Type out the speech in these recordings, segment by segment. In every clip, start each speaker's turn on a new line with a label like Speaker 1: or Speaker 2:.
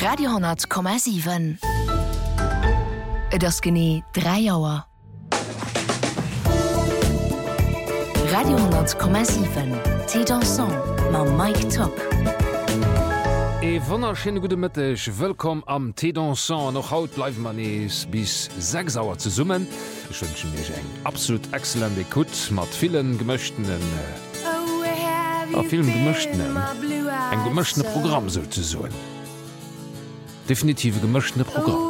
Speaker 1: Radio,7 Et ass genie 3 Joer. Radio,7 Té dansant ma Mike Top.
Speaker 2: E wonnerschenne gute Mëttech, wëllkom am Té dansant noch haut bleif man ees bis 6 Auer ze summen. Ich wünsche mir eng absolut excellente Kut mat vielen gemëchten vielen gemëchten eng gemëchtene Programm so ze soen. Definitive gemëchtene Programm.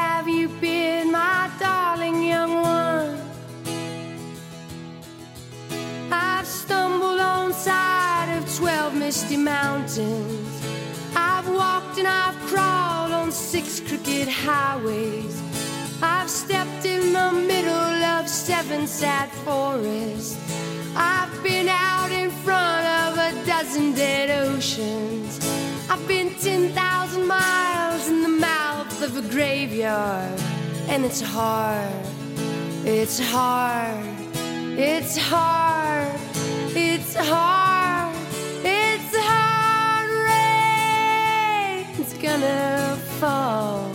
Speaker 3: Misty mountains I've walked and I've crawled on 6 crooked highways I've stepped in the middle of 7 sad forests I've been out in front of a dozen dead oceans I've been 10,000 miles in the mouth of a graveyard and it's hard it's hard it's hard it's hard it's hard rain's gonna fall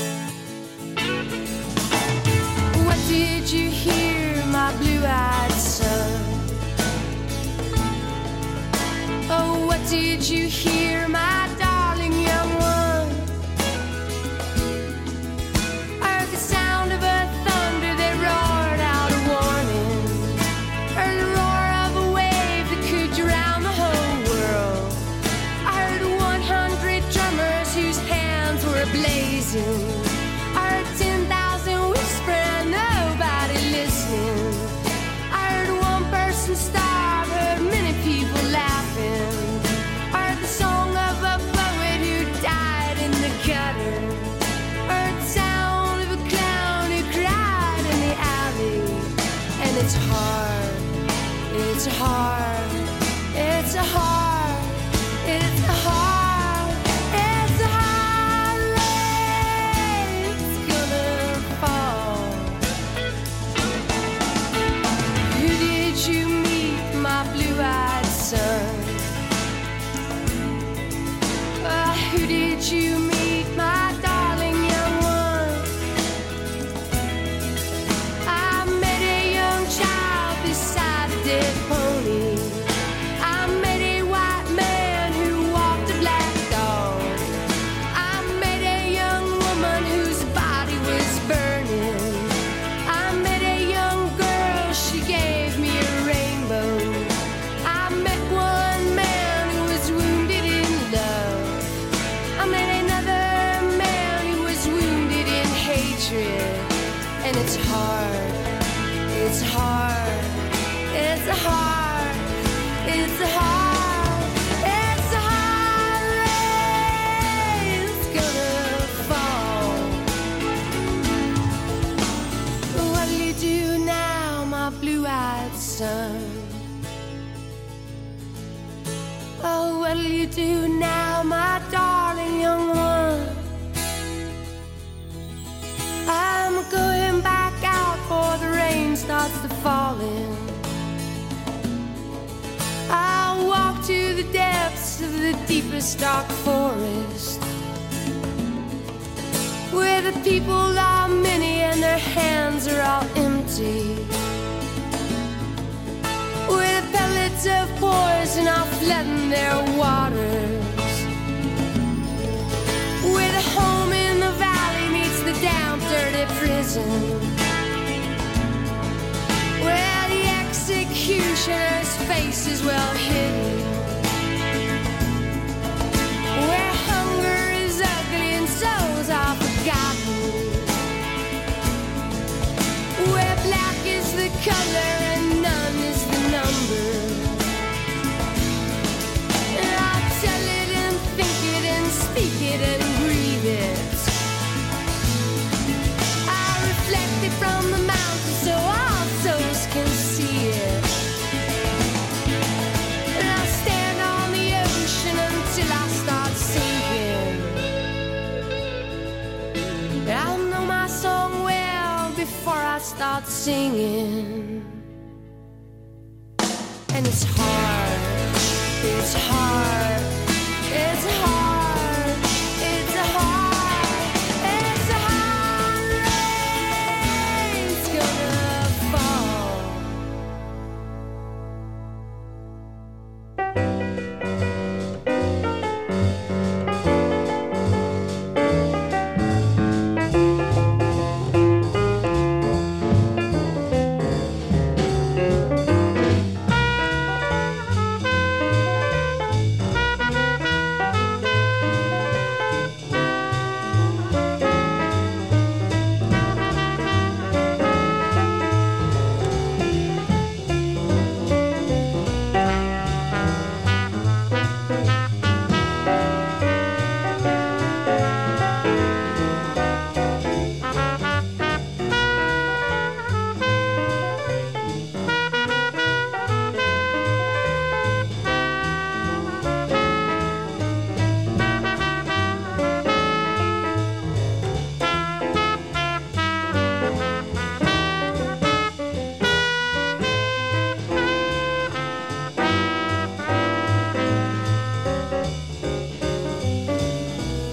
Speaker 3: What did you hear my blue-eyed son Oh what did you hear my darling young one I heard the sound of a thunder that roared out a warning heard the roar of a wave that could drown the whole world I heard 100 drummers whose hands were blazing I heard 10,000 whisper and nobody listening I heard one person starve heard many people laughing I heard the song of a poet who died in the gutter heard the sound of a clown who cried in the alley and it's hard it's hard it's hard it's hard it's hard rain's gonna fall Who did you meet my blue-eyed son Who did you meet my darling young one I met a young child beside a dead pony I met a white man who walked a black dog I met a young woman whose body was burning I met a young girl she gave me a rainbow I met one man who was wounded in love I met another man who was wounded in hatred and it's hard it's hard it's hard it's hard it's hard rain's gonna fall What'll you do now my blue-eyed son Oh what'll you do now my darling young one I'm going back out before the rain starts to fall in I'll walk to the depths of the deepest dark forest Where the people are many and their hands are all empty Where the pellets of poison are flooding their waters Where the home in the valley meets the damp dirty prison Where the executioner's face is well hidden Where hunger is ugly and souls are forgotten Where black is the color and none is the number And I'll tell it and think it and speak it and breathe it I reflect it from the mountain so all souls can see it And I'll stand on the ocean until I start sinking I'll know my song well before I start singing And it's hard it's hard it's hard it's hard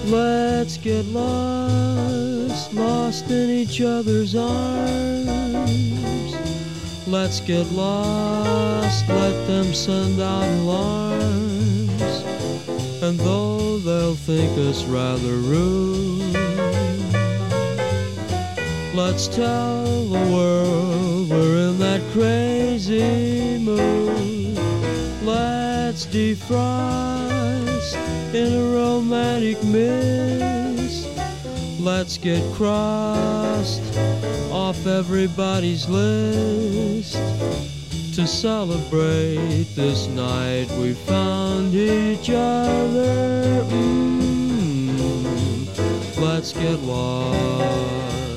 Speaker 4: Let's get lost in each other's arms. Let's get lost, let them send out alarms. And though they'll think us rather rude, let's tell the world we're in that crazy mood. Let's defrost in a romantic mist. Let's get crossed off everybody's list. To celebrate this night we found each other. Let's get lost.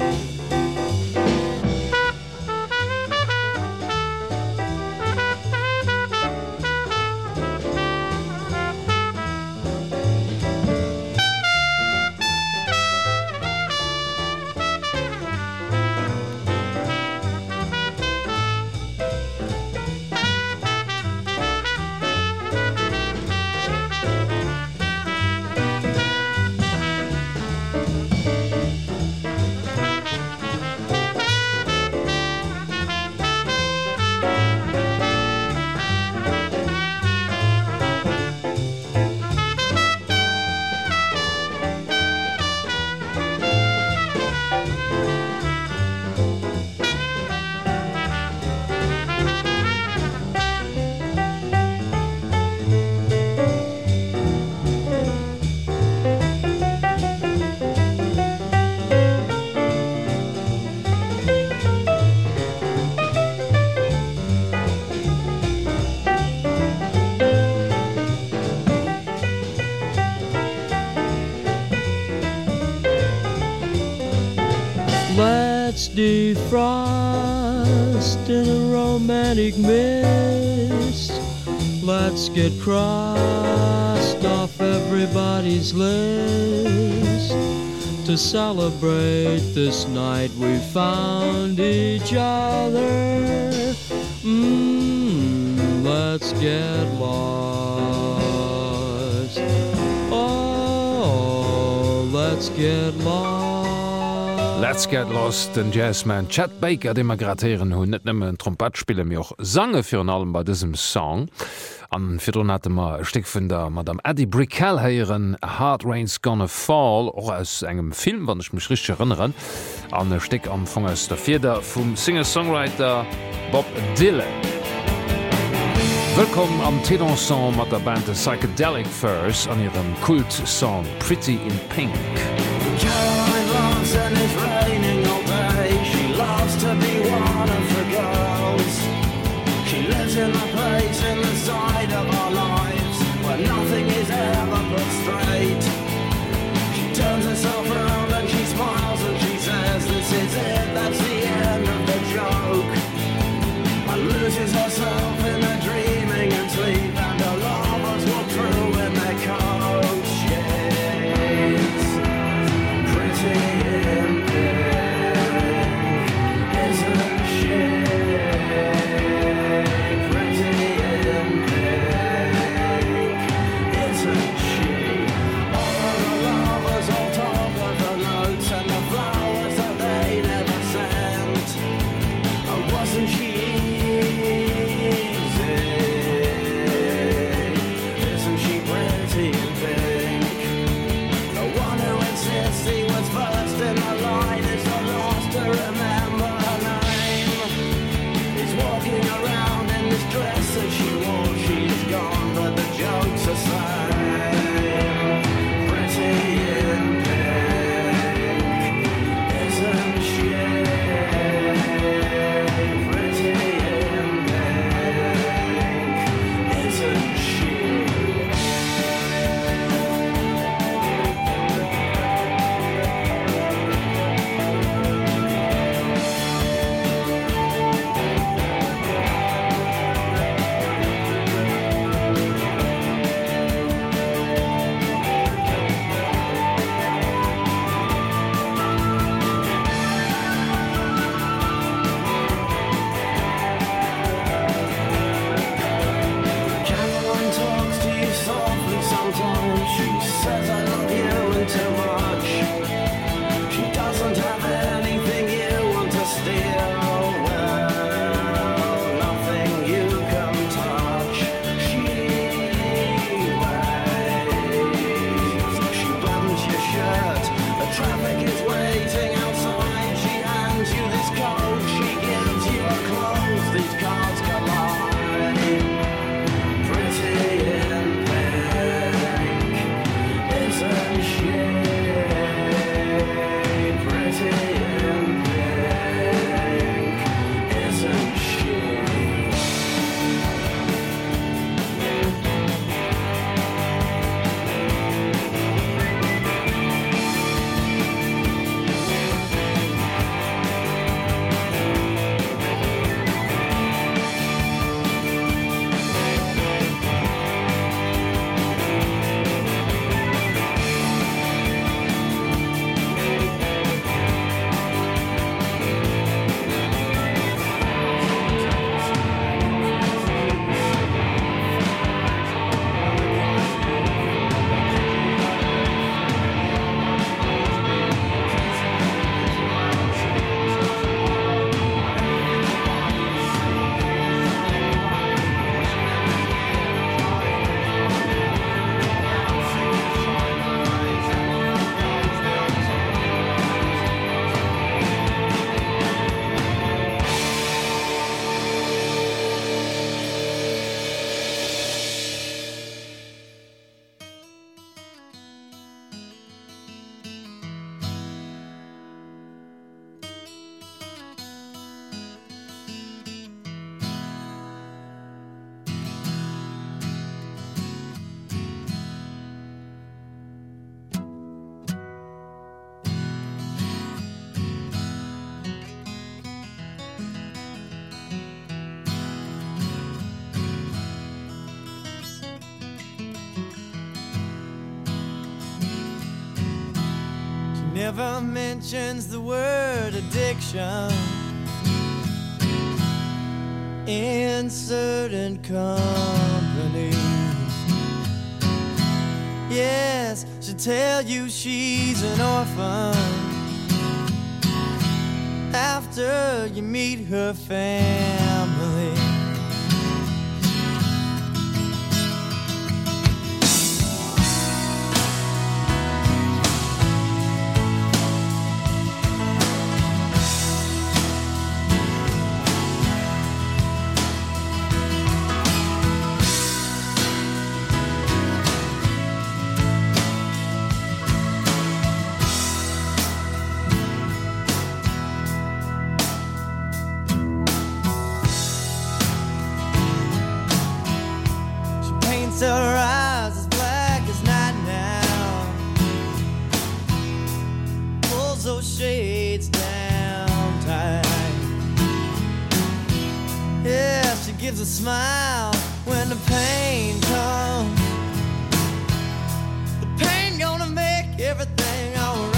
Speaker 4: Let's defrost in a romantic mist. Let's get crossed off everybody's list. To celebrate this night we found each other. Let's get lost. Oh, let's get lost.
Speaker 2: Let's get lost den Jazzman Chet Baker de gratieren hunn net nëmmen Trompetspiele mir och sange fir an allem bei diesem Song. An Fidronatmer Stick vun der Madame Eddie Brickell heieren Hard Rain's Gonna Fall och aus engem Film, wann ich mich richtig erinnern, an e Stick am Fong aus der Vierder vum Singer-Songwriter Bob Dylan. Willkommen am Tédanson mat der Band The Psychedelic Furs an ihrem Kultsong Pretty in Pink.
Speaker 5: And it's raining all day. She loves to be one of the girls. She lives in a place in the side of our lives where nothing is ever put straight. She turns herself around and she smiles and she says this is it, that's the end of the joke. And loses herself in her dreaming and sleep, and her lovers walk through in their coach. Yes, pretty in
Speaker 6: never mentions the word addiction in certain company. Yes, she'll tell you she's an orphan after you meet her family. Her eyes as black as night now, pulls those shades down tight. Yeah, she gives a smile when the pain comes. The pain gonna make everything alright.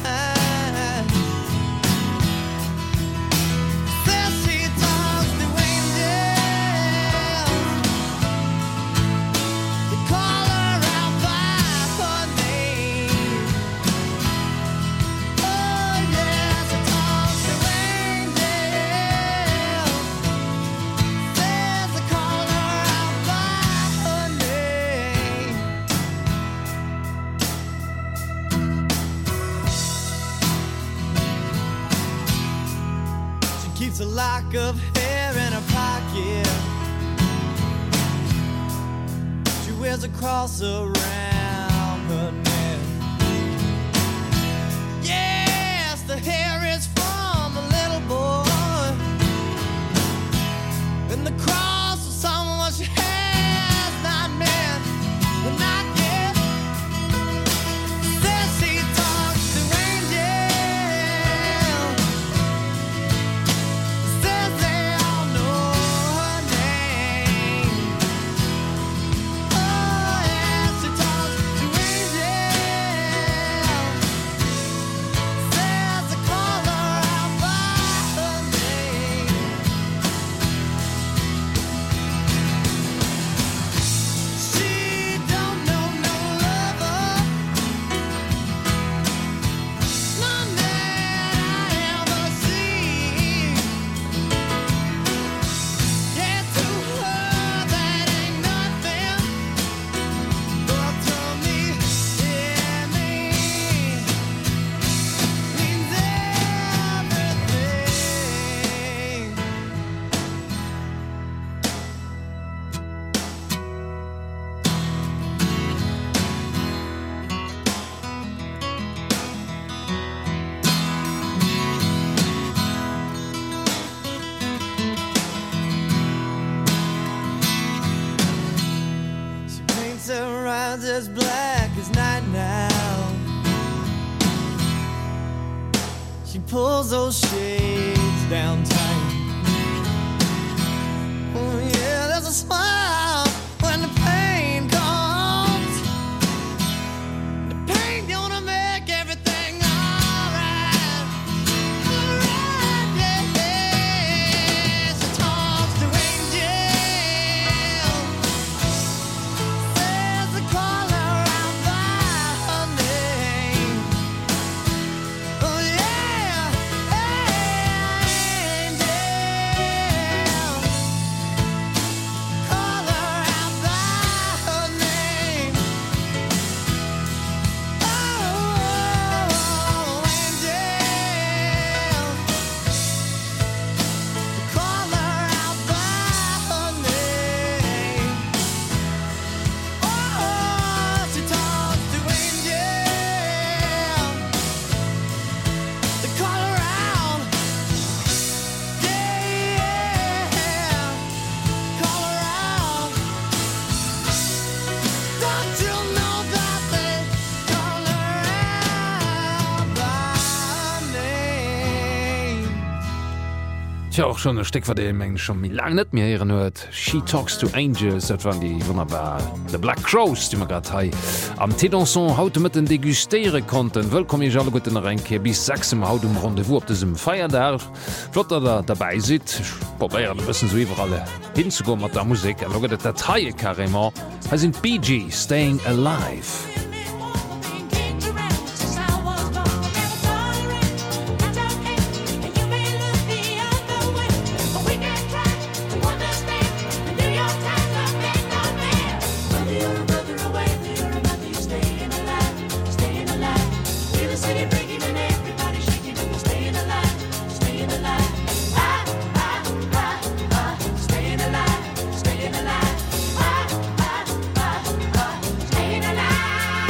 Speaker 6: A lock of hair in her pocket. She wears a cross around her neck. Yes, the hair is from a little boy, and the cross is someone she has not met, but not yet. Says she talks to angels. As black as night now, she pulls those shades down tight. Oh yeah, there's a smile when the pain comes. The pain gonna make everything alright. Alright, yeah, yeah. She talks to angels. Says the call around by her name. Oh yeah, angel. Call
Speaker 2: Tja, auch schon ein Stück von dem Mengen schon lange nicht mehr hören hört. She Talks to Angels, das waren die wunderbar The Black Crows, die wir gerade haben. Am Tédanson heute mit den degustieren konnten. Willkommen ich alle gut in der Ränke. Bis 6 Uhr heute um Rendezvous auf diesem Feiertag. Flott, dass ihr dabei seid. Ich probiere ein bisschen so überall hinzugehen mit der Musik. Und schaut, das Teil carrément. Das sind Bee Gees, Staying Alive.
Speaker 3: Staying alive.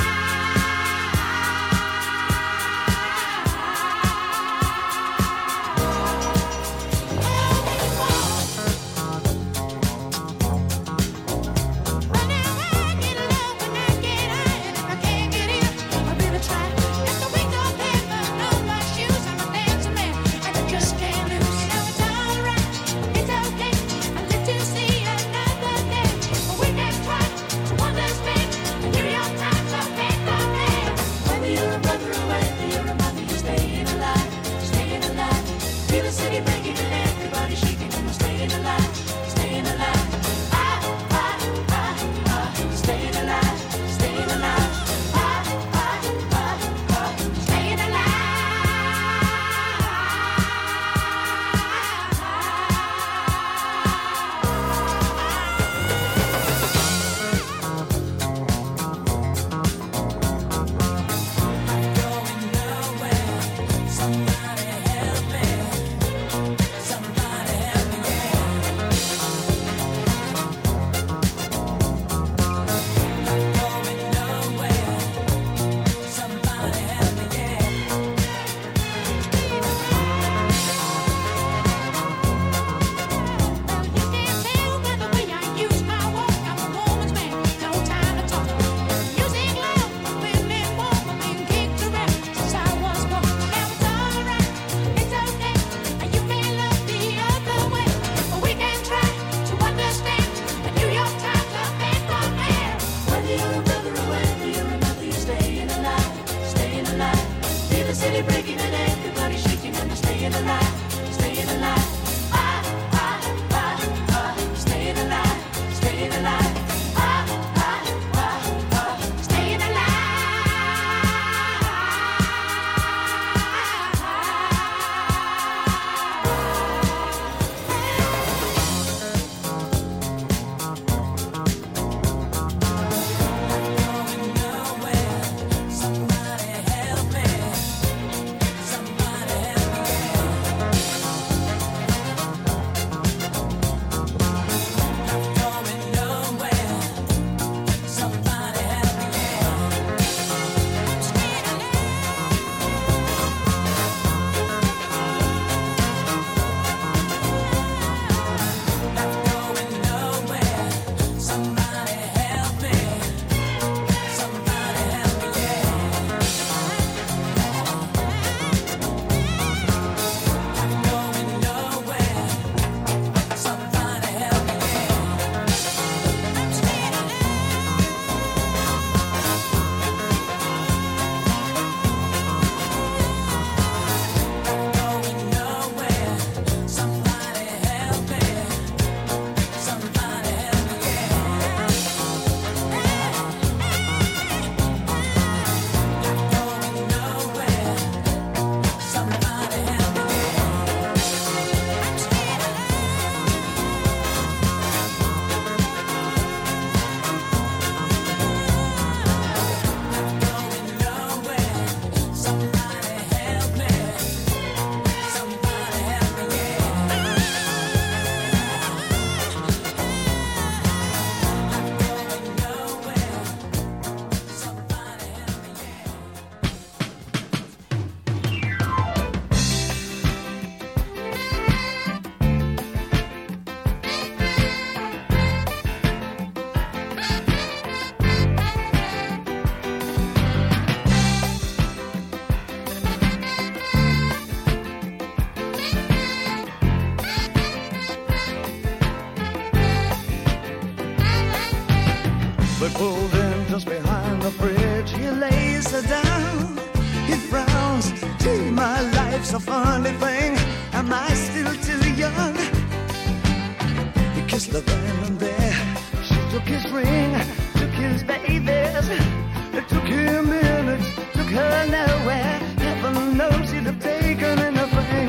Speaker 7: They pulled in just behind the bridge. He lays her down, he frowns. Gee, my life's a funny thing. Am I still too young? He kissed the van and there she took his ring, took his babies. It took him minutes, took her nowhere. Heaven knows he'd have taken anything.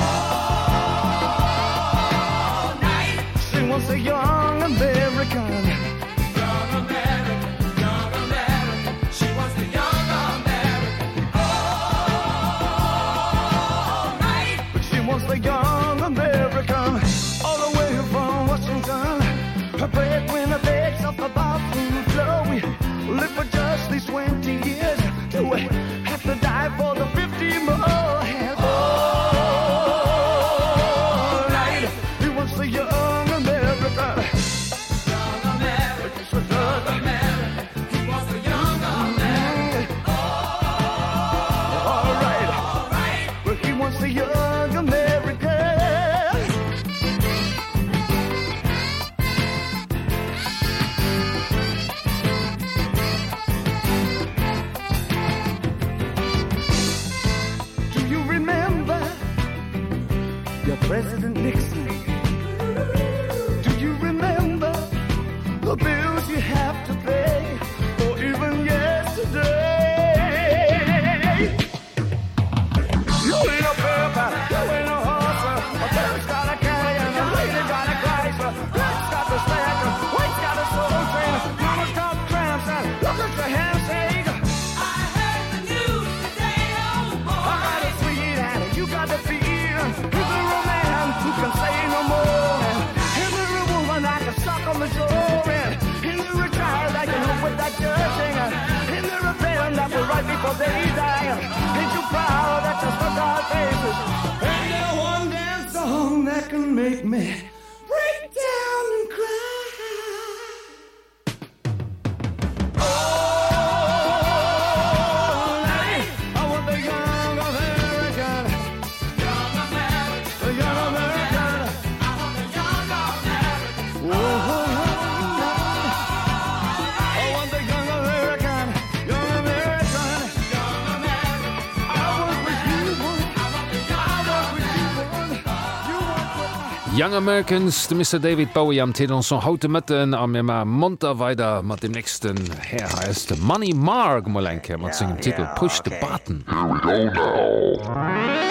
Speaker 7: All night. She wants a young American. Young American, young American. She wants the young American. All night. But she wants the young American. All the way from Washington. Her breadwinner begs off the bathroom floor. We live for just these 20 years. Do we have to die for the 50 more? All night. He wants the young American. Young American. Young American. He wants the young American. All right. All right. But he wants the young American. President Nixon, do you remember the bills you have to pay, or even yesterday? You ain't a pepper, you ain't a horse, a bird's got a carrion, a lady got a Chrysler, black's got the stacker, white's got a soul train, mama's got tramps, and look at your handshake. I heard the news today, oh boy. I got a sweet and you got the feel. Who can say no more? And every woman I can suck on the jaw. And in the retired I can help with that judging. In the rebellion that will right before they die. Ain't you proud that you stuck our faces? Ain't there one damn song that can make me break down and cry?
Speaker 2: Young Americans, de Mr. David Bowie am Tedanson haute Mëtten am ma Monter weiter mat dem nächsten Herr heißt Money Mark Molenke mat singem Titel Push the Button.
Speaker 8: Here we go now.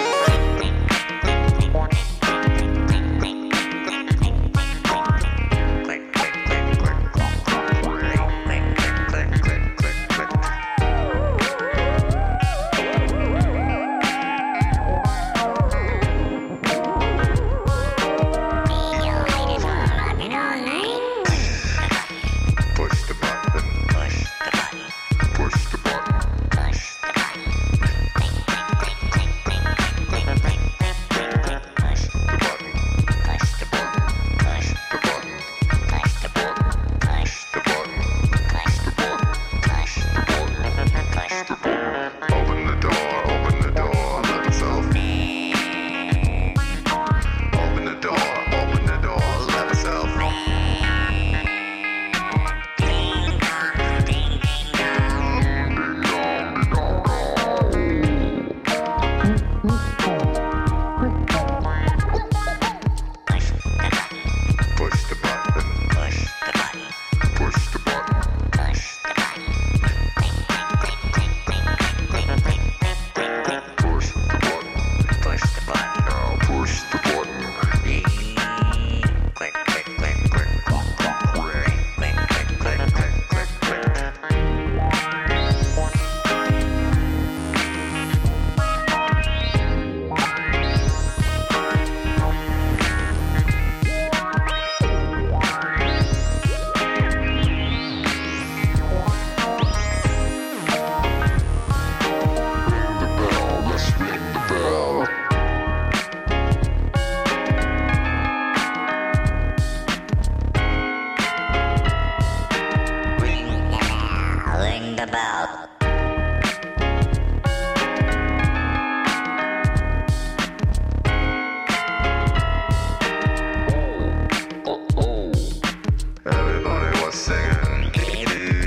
Speaker 8: Everybody was singing.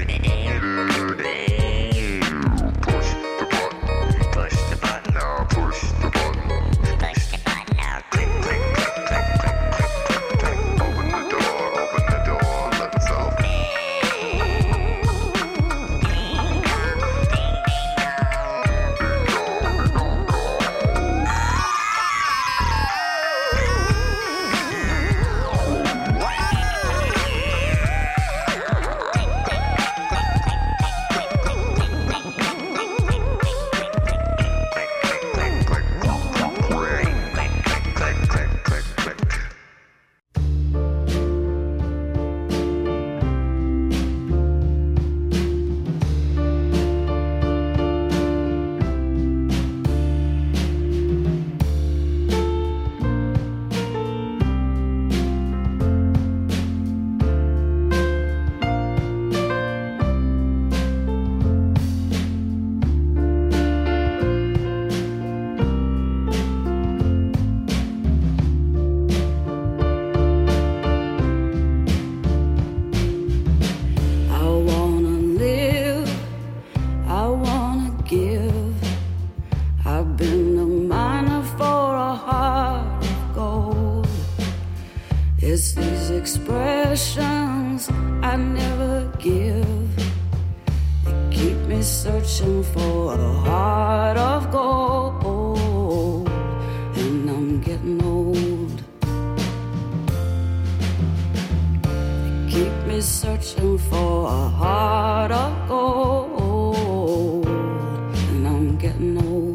Speaker 9: searching for a heart of gold, and I'm getting old. Keep me searching for a heart of gold, and I'm getting old.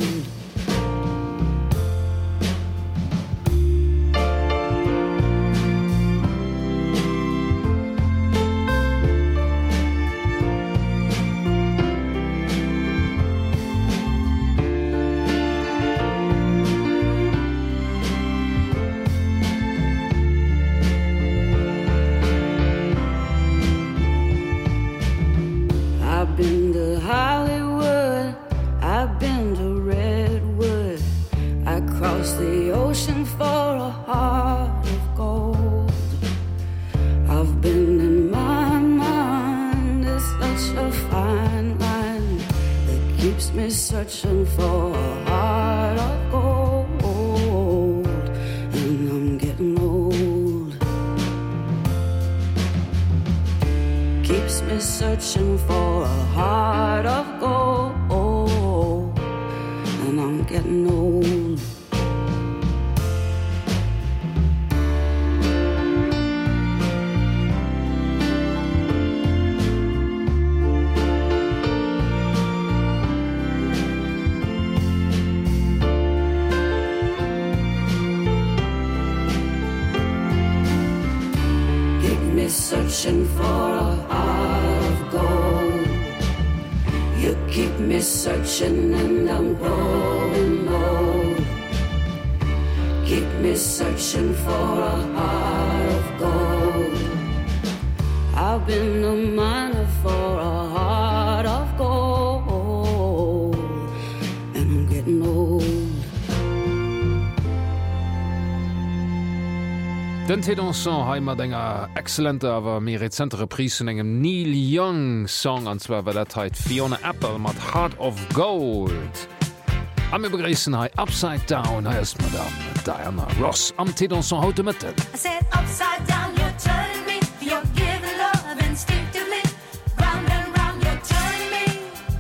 Speaker 9: I've been to Hollywood, I've been to Redwood, I crossed the ocean for a heart of gold. I've been in my mind, it's such a fine line that keeps me searching for a heart of gold, and I'm getting old. Keeps me searching for a heart of gold, and I'm getting old. Keep me searching for a heart of gold. You keep me searching and I'm growing old. Keep me searching for a heart of gold. I've been a miner for a heart of gold, and I'm getting old.
Speaker 2: Den Tédanson heimat enger exzellente awer mé rezentere Prisen engem Neil Young Song anzwer wer dat heit Fiona Apple mat Heart of Gold. Am mir begreessen hai Upside Down heiers Madame Diana Ross am Tédanson haute Mëtte.
Speaker 3: I said upside down, you're turning me. You're giving love instinctively. Round and round, you're turning me.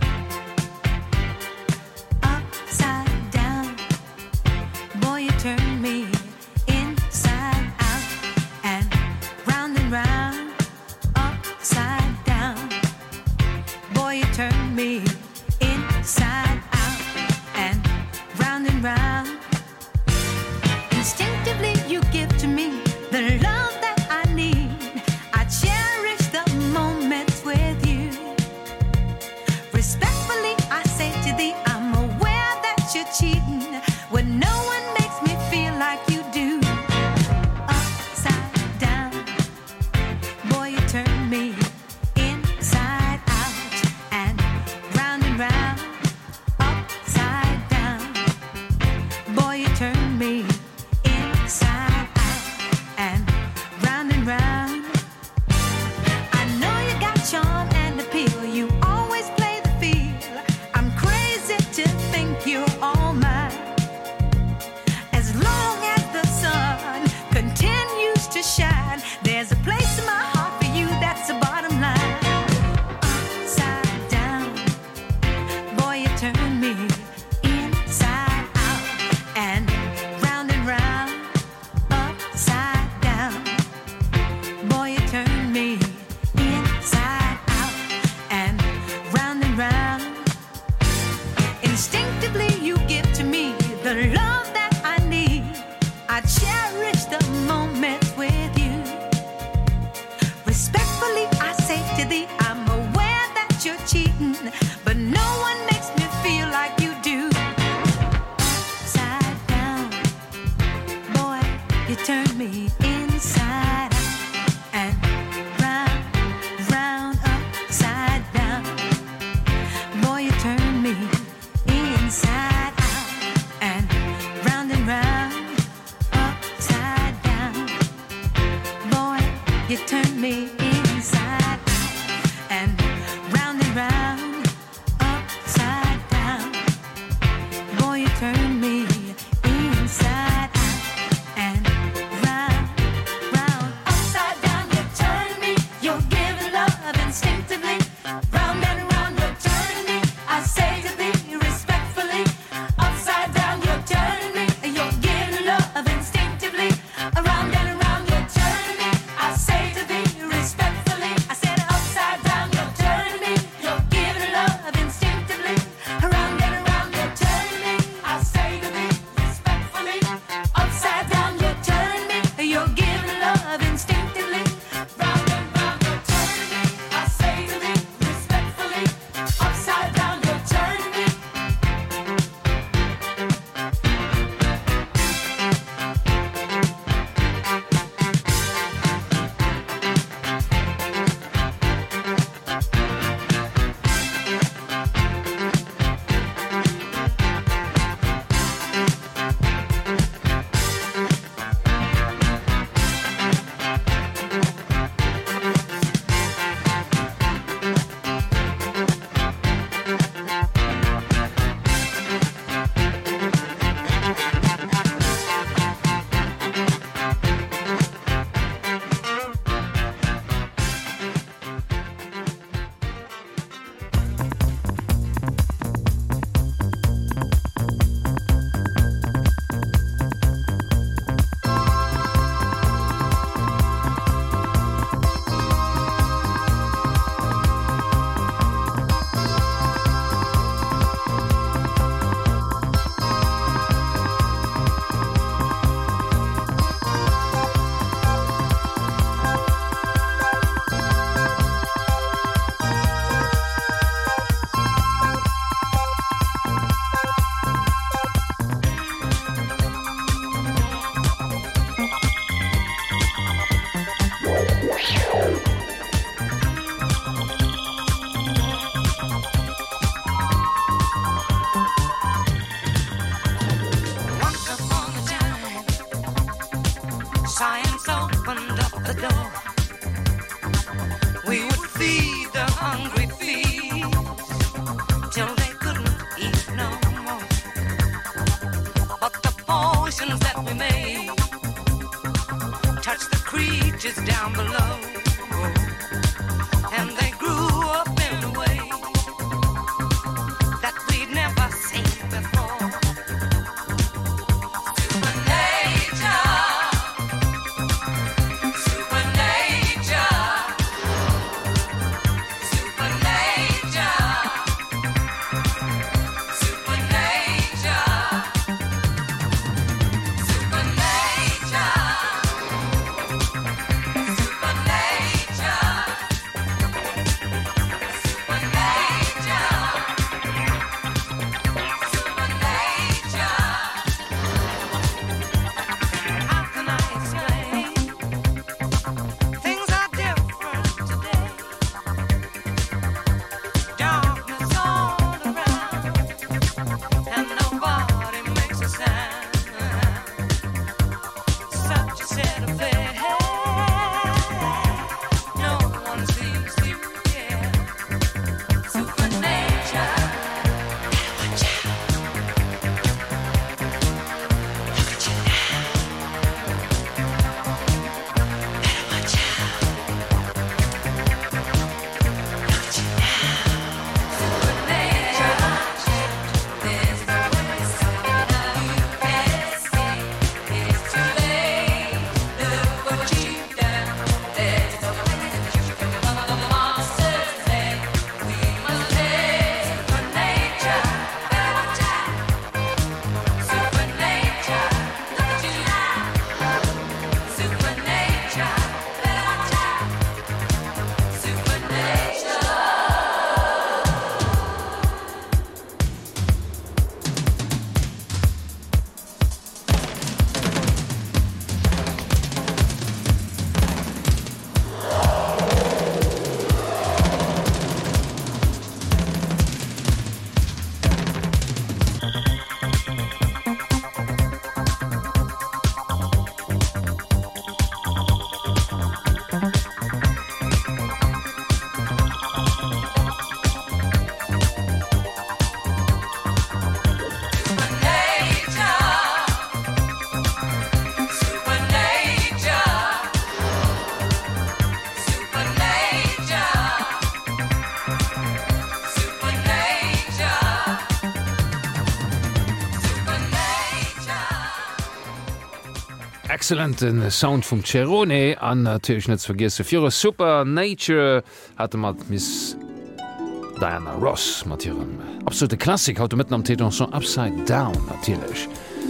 Speaker 3: Upside down, boy, you turn me inside out and round, upside down. Boy, you turn me inside out and round. Instinctively, you give to me the love that I need. I cherish the moments with you. Respectfully, I say to thee, I'm aware that you're cheating when no one makes me feel like you do. Upside down, boy, you turn me inside out and round, upside down. Boy, you turn me inside out and round. I know you got charm and appeal. You always play the field.
Speaker 10: hungry beasts till they couldn't eat no more. But the poisons that we made touched the creatures down below, and they grew up in a way that we'd never seen before.
Speaker 2: Exzellenten Sound vum Cerrone an natürlich net vergisse Fi Supernature hat mat Miss Diana Ross mat absolute Klassik haut mit am Titel so upside down natürlich.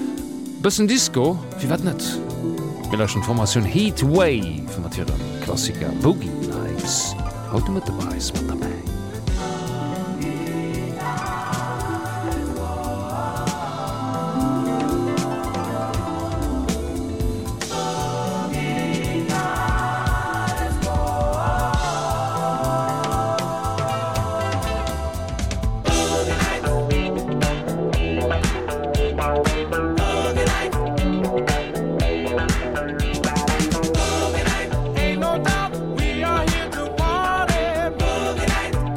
Speaker 2: Bëssen Disco wie wat net Millschen Formation Heatwave mat Klassiker Boogie Nights haut mit dabei mat dabei.
Speaker 7: Ain't no doubt we are here to party.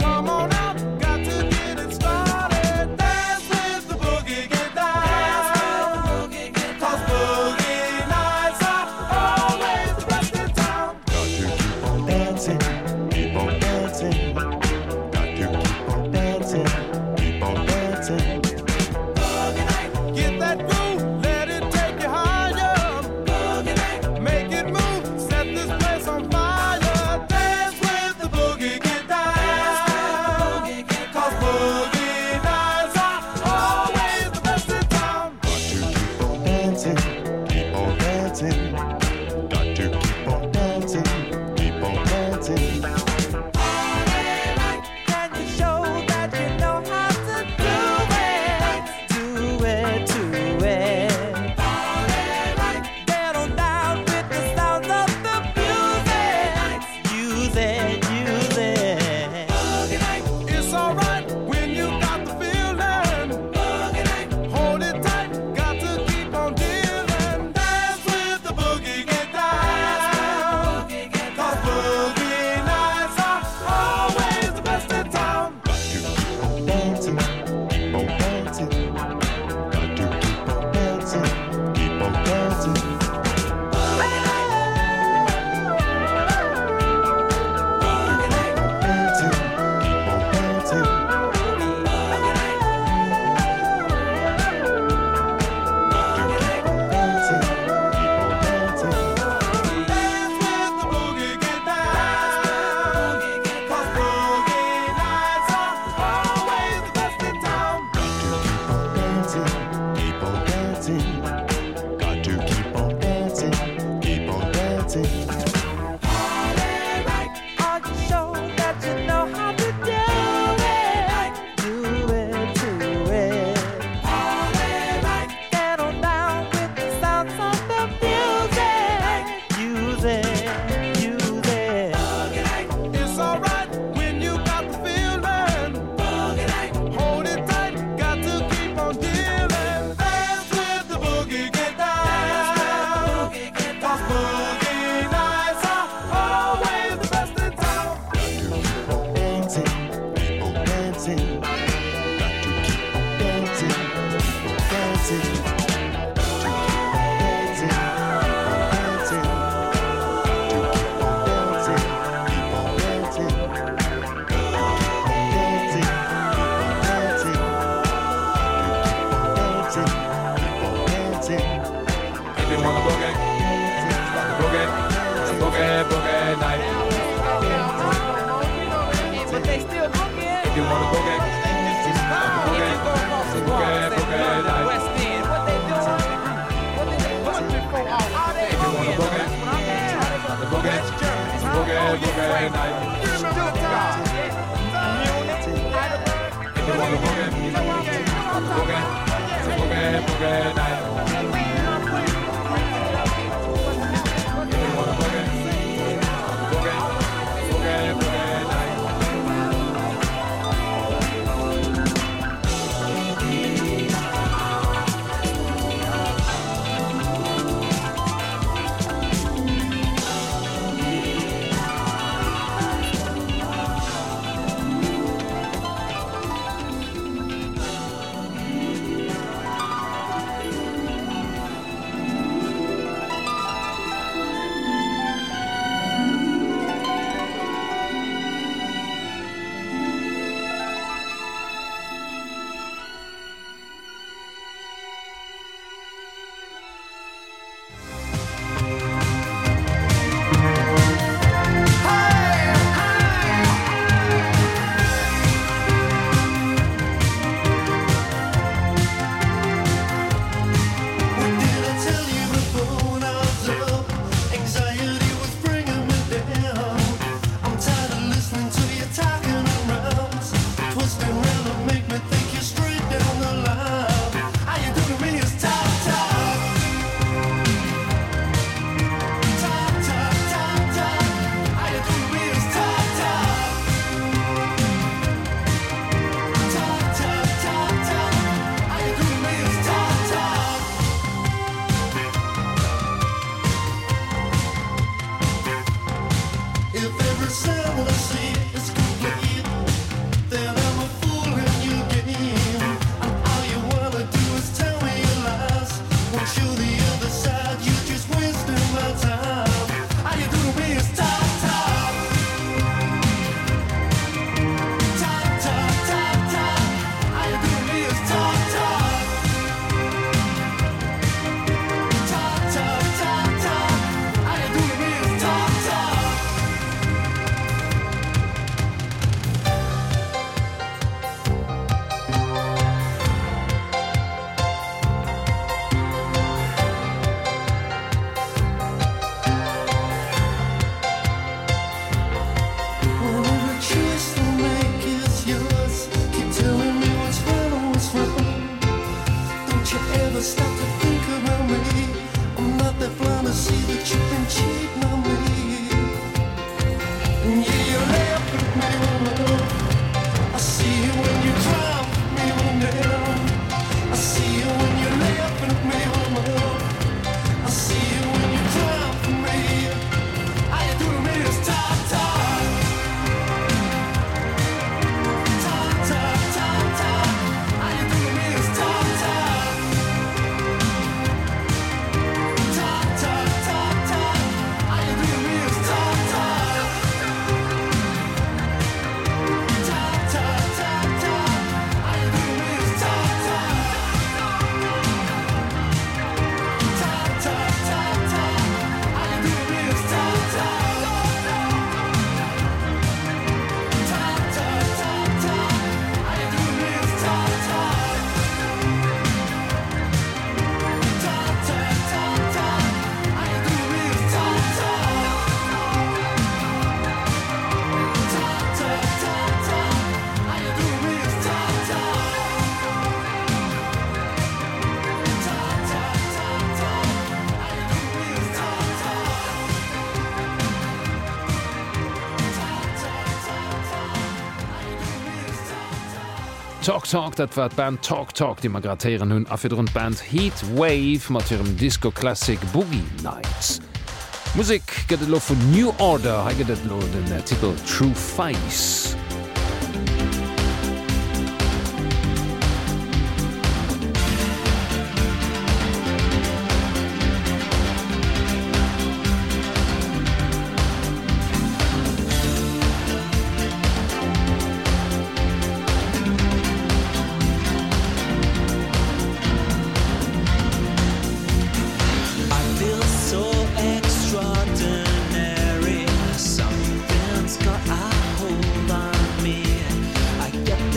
Speaker 2: Talk, dat war Band Talk, die gratieren hunn a fir rund Band Heat Wave mat hirem Disco Classic Boogie Nights. Musik gëtt lo vun New Order ha gët lo den Titel True Face.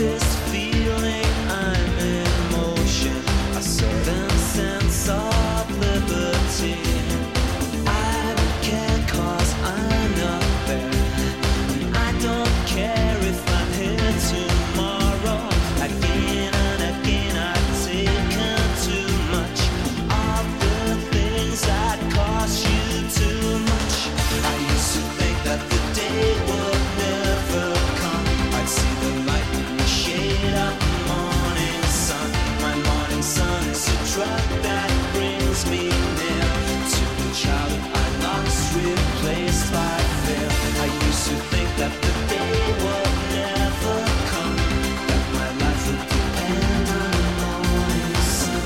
Speaker 11: this feeling, I'm in motion, a certain sense of liberty. I don't care 'cause I'm not there. I don't care if I'm here tomorrow. Again and again I've taken too much of the things that cost you too much. I used to think that the day would never come. I'd see the light in the shade of the morning sun. My morning sun is a drug that brings me near to the child I lost, replaced by fear. I used to think that the day would never come, that my life would depend on the morning sun.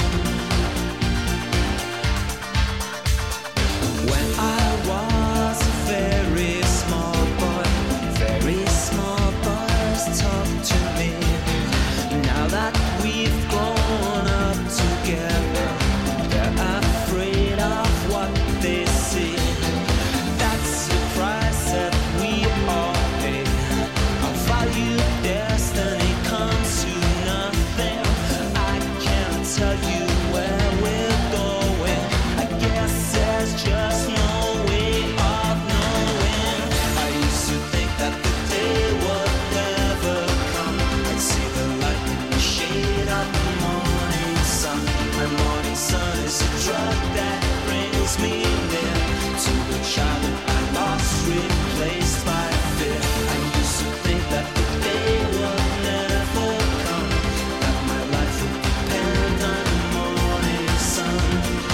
Speaker 11: When I was a very small boy, very small boys talk to me. Now that we've grown up together, they're afraid of what they see. That's the price that we all pay. Our value destiny comes to nothing. I can't tell you where we're going. I guess there's just no way of knowing. I used to think that the day would never come. I'd see the light in the shade of the morning sun. My morning sun is a drug that brings me near to the child that I lost, replaced by fear. I used to think that the day would never come, that my life would depend on the morning sun.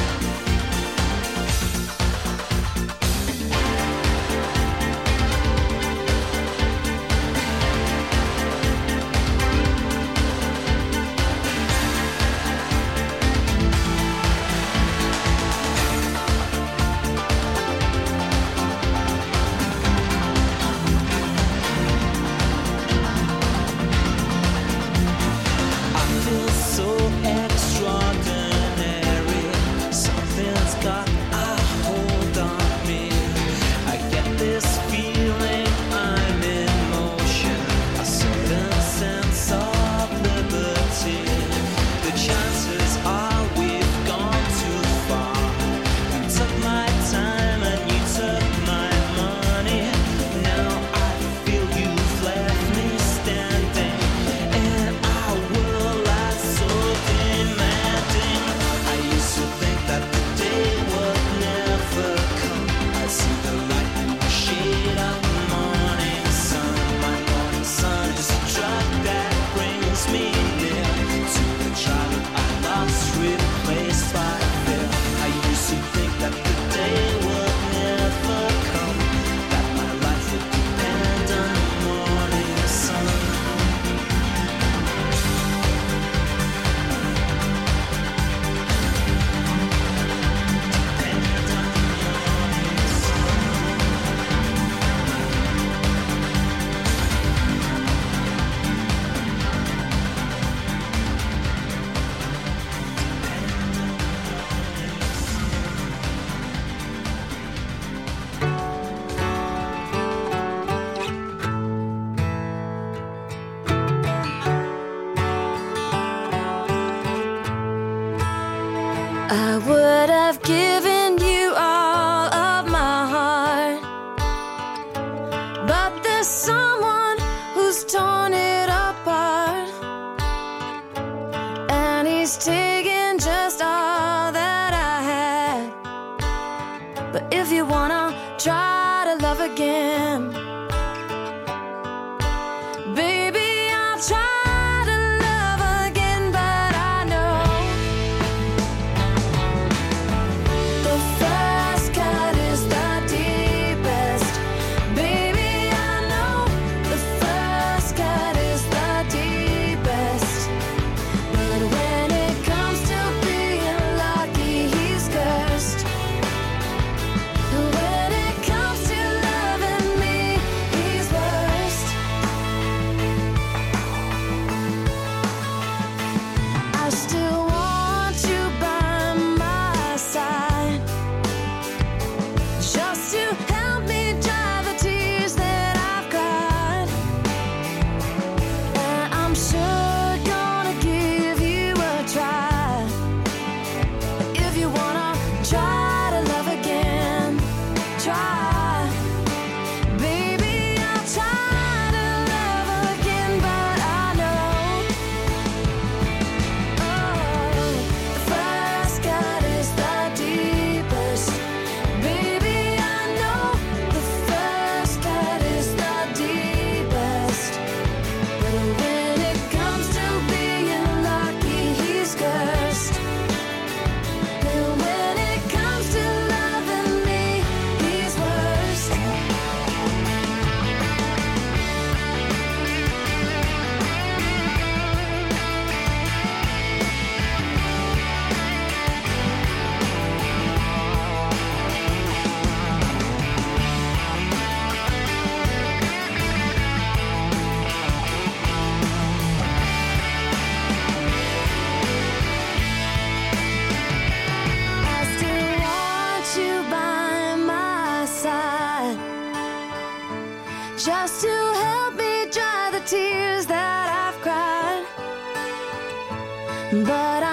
Speaker 11: I feel so extraordinary. Something's got a hold on me. I get this feeling, I'm in motion, a certain sense of liberty. The chances are we've gone too far. You took my time and you took my money. Now I feel you've left me standing in our world that's so demanding. I used to think that the day would never come. I see the light in the shade of the morning sun. My morning sun is a drug that brings me near to the child I lost, replaced by fear. I used to think that the day would never come, that my life would depend on the morning sun.
Speaker 9: I would have given you all of my heart, but there's someone who's torn it apart, and he's taken just all that I had. But if you wanna try to love again, baby, I'll try to love again. But I know the first cut is the deepest. Baby, I know the first cut is the deepest. But when it comes to being lucky, he's cursed. When it comes to loving me, he's worst.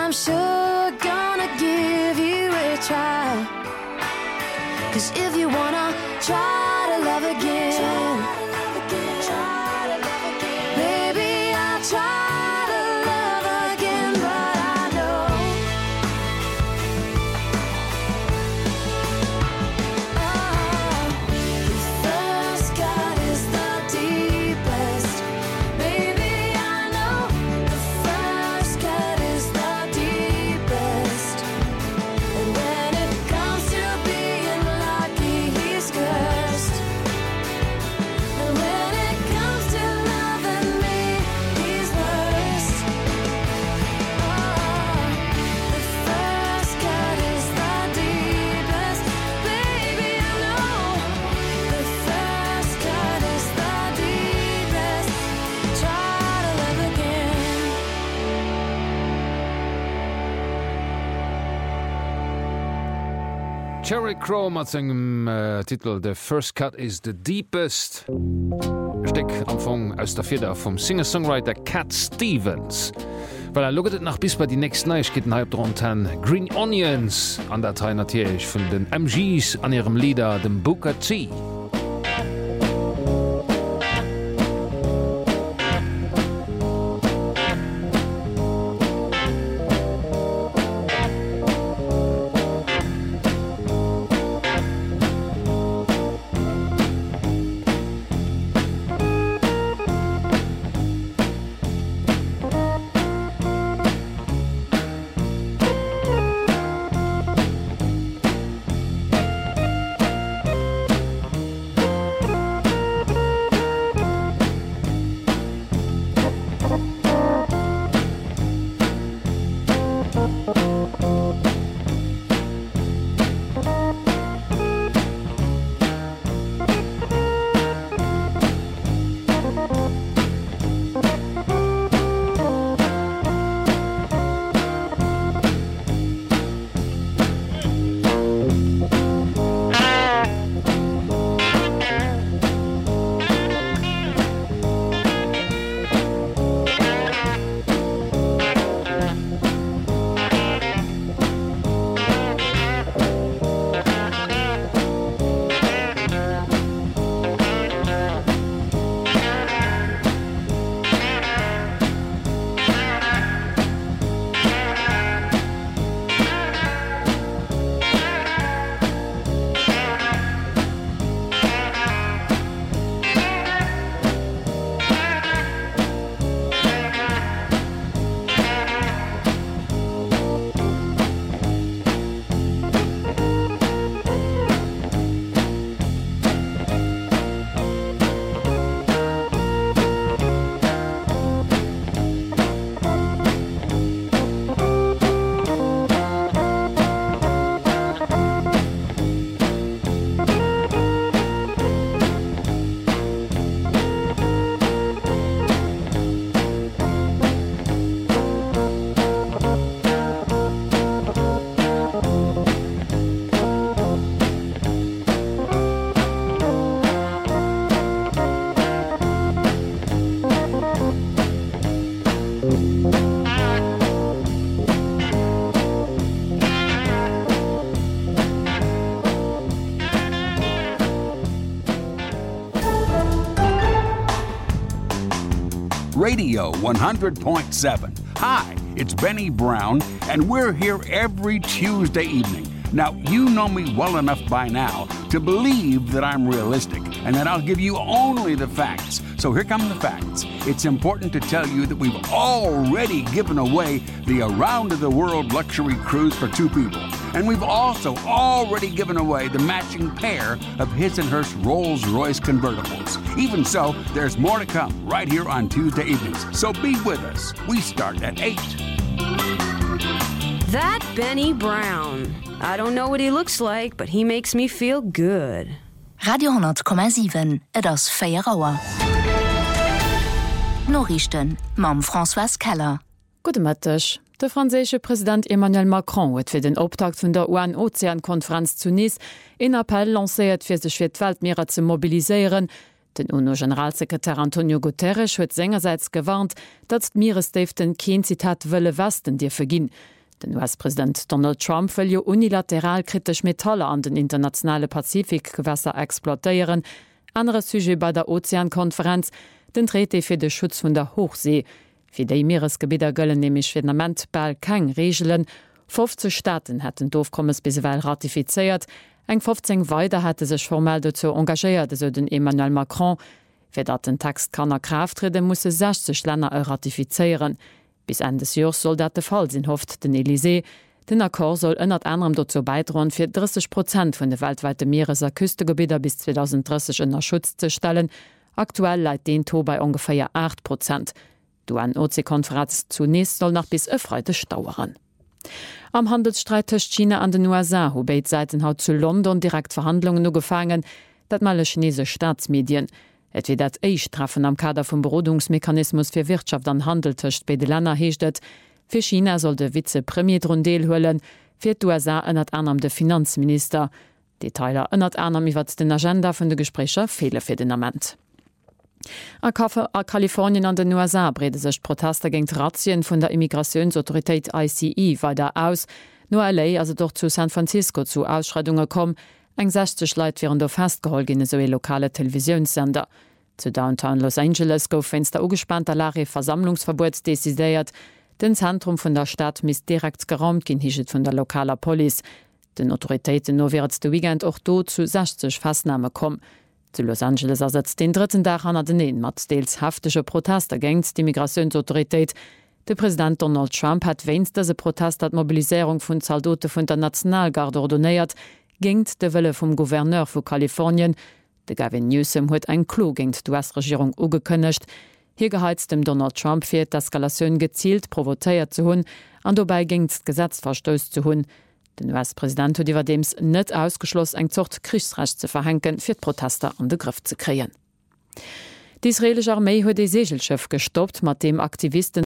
Speaker 3: I'm sure gonna give you a try. 'Cause if you wanna try to love again, baby, I'll try to love again, but I know the first cut is the deepest. Baby, I know the first cut is the deepest. And when it comes to being lucky, he's cursed. And when it comes to loving me, he's worst. The first cut is the deepest. Baby, I know the first cut is the deepest. Try to love again.
Speaker 2: Cherry Crow mat engem Titel „The First Cut is the Deepest. Steck Anfang aus der Feder vom Singer-Songwriter Cat Stevens. Well loget nach bis bei die nächsten Neuigkeiten halb dran Green Onions an der Teil natürlich vun den MGs an ihrem Lieder dem Booker T.
Speaker 12: Radio 100.7. Hi, it's Benny Brown, and we're here every Tuesday evening. Now, you know me well enough by now to believe that I'm realistic and that I'll give you only the facts. So here come the facts. It's important to tell you that we've already given away the around-the-world luxury cruise for 2 people. And we've also already given away the matching pair of His and Hers Rolls-Royce convertibles. Even so, there's more to come right here on Tuesday evenings. So be with us. We start at 8.
Speaker 9: That Benny Brown. I don't know what he looks like, but he makes me feel good.
Speaker 1: Radio 10,7 et ass Féierauer. Norrichten mam François Keller.
Speaker 13: Gute Mattech. Der franzésche Präsident Emmanuel Macron huet fir den Optakt vun der UN-Ozeankonferenz zu Nice en Appell lancéiert fir sech fir d'Weltmeerer ze mobiliseieren. Den UNO-Generalsekretär Antonio Guterres huet sengerseits gewarnt, dat d'Meeresdeiften kein Zitat wëlle Westen Dir verginn. Den US-Präsident Donald Trump will jo unilateral kritisch Metalle an den internationale Pazifikgewässer exploitieren. Andere Sujet bei der Ozeankonferenz, den Treaty fir de Schutz vun der Hochsee. Fi déi Meeresgebieter gëllen nämlich Vietnament ball keng Regeln. 15 Staaten hätten d'Ofkommes bisweill ratifizeiert. Eng 15 weiter hätte sech formell dazu engagéiert, so den Emmanuel Macron. Fir dat den Text kann Kraft treten, muss 60 Länder ratifizeieren. Bis Ende des Jahres soll dat der Fall sinn, hofft den Élysée. Den Akkor soll ënnert anderem dazu beitragen, fir 30% vun de weltweite Meereser Küstegebieter bis 2030 ënner Schutz zu stellen. Aktuell leiit den To bei ungefähr 8%. Du an OC-Konferenz zunächst soll nach bis Freitag dauern. Am Handelsstreit zwischen China an den USA hu beid Seiten haut zu London direkt Verhandlungen no gefangen, dat male chinesische Staatsmedien. Et wie dat eich treffen am Kader vum Berodungsmechanismus fir Wirtschaft an Handel töcht bei de Länder heeschtet. Für China soll de Vizepremierrondeel hullen, fir d' USA ënnert anderem de Finanzminister. Detailer ënnert anderem iwwer den Agenda vun de Gesprächer fehle fir den Amment. A Kalifornien an den USA brede sech Protester géint Razzien vun der Immigrationsautoritéit ICE weiter aus. No LA also doch zu San Francisco zu Ausschreitungen kom, eng 60 Leiit wären do festgeholt gin so e lokale Televisionssender. Zu Downtown Los Angeles gouf fenster ugespannter Lare Versammlungsverbots desideiert. Den Zentrum vun der Stadt mis direkt geraumt gin higet vun der lokaler Police. Den Autoritéiten no wäret de Weekend och do zu 60 Festnahme kom. Zu Los Angeles ersetzt den 3. Tag an den mat deels haftesche Protester gängt die Migrationsautoritéit. De Präsident Donald Trump hat weinst se Protest dat Mobilisierung vun Soldaten vun der Nationalgarde ordonnéiert, gingt de Welle vum Gouverneur vu Kalifornien. De Gavin Newsom huet eng Klo gingt d'US-Regierung ugekënnecht. Hier geheizt dem Donald Trump fir d'Eskalationun gezielt provotéiert zu hunn, an dobei gingt Gesetz verstößt zu hunn. Den US-Präsident huet iwwer dems net ausgeschloss eng Zocht Kriegsrecht ze verhenken, fir d'Protester an de Griff ze kreien. Die israelische Armee huet de Segelschiff gestoppt, mat dem Aktivisten